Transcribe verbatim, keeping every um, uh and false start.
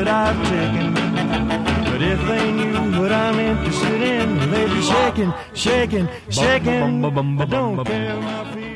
that I've taken. But if they knew what I'm interested in, they'd be shaking, shaking, shaking. I don't care my feelings.